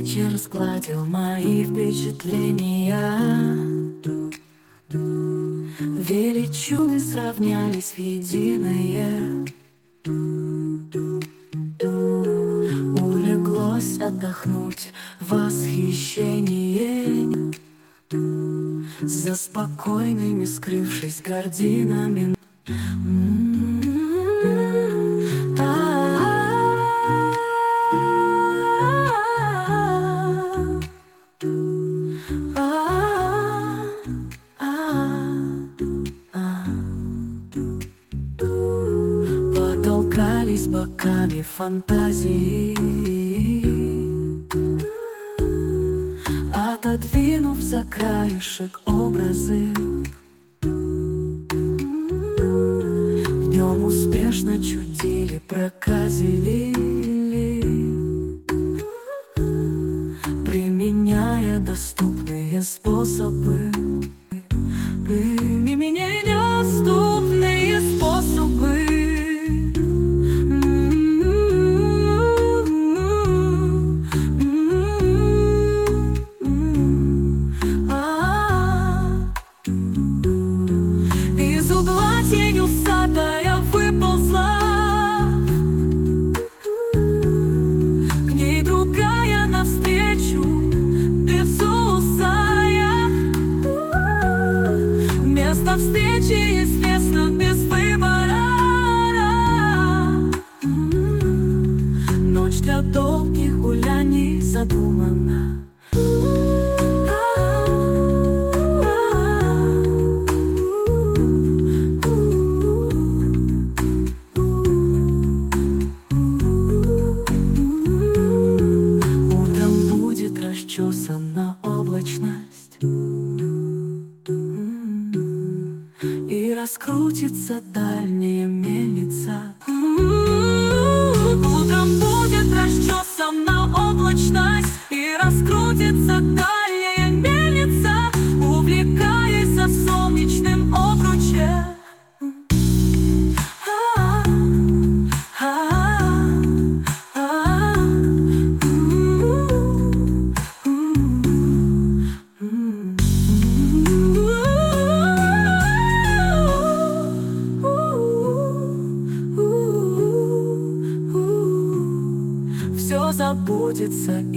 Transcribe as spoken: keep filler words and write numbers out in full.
вечер сгладил мои впечатления. Величуны сравнялись в единое. Улеглось отдохнуть восхищение за спокойными, скрывшись гординами. Потолкались боками фантазии, отодвинув за краешек образы. Днем успешно чудили, проказили, применяя доступные способы. Применяя доступные способы. Из угла тень усатая выползла, к ней другая навстречу, безусая. Место встречи известно без выбора. Ночь для долгих гуляний задумана. Расчесана облачность, и раскрутится дальняя мельница. Утром будет расчесана облачность, и раскрутится дальняя мельница, увлекаясь в солнечном обруче. Все забудется